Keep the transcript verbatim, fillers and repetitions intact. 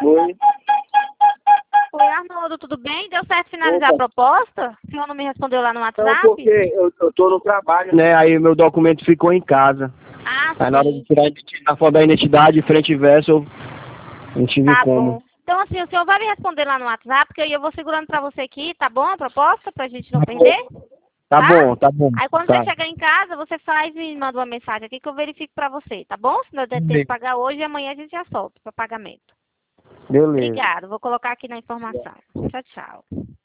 Oi. Oi, Arnoldo, tudo bem? Deu certo finalizar Opa. a proposta? O senhor não me respondeu lá no Não, WhatsApp? porque eu, eu tô no trabalho, né? Aí meu documento ficou em casa. Ah, Aí na hora de sim. tirar a foto da identidade, frente e verso, eu não tive Tá como. bom. Então, assim, o senhor vai me responder lá no WhatsApp, porque aí eu vou segurando pra você aqui, tá bom? A proposta, pra gente não perder, Tá tá? bom, tá bom. Aí quando Tá. você chegar em casa, você faz e me manda uma mensagem aqui que eu verifico pra você, tá bom? Se não der tempo de Beleza. pagar hoje, e amanhã a gente já solta pra pagamento. Beleza. Obrigado, vou colocar aqui na informação. Tchau, tchau.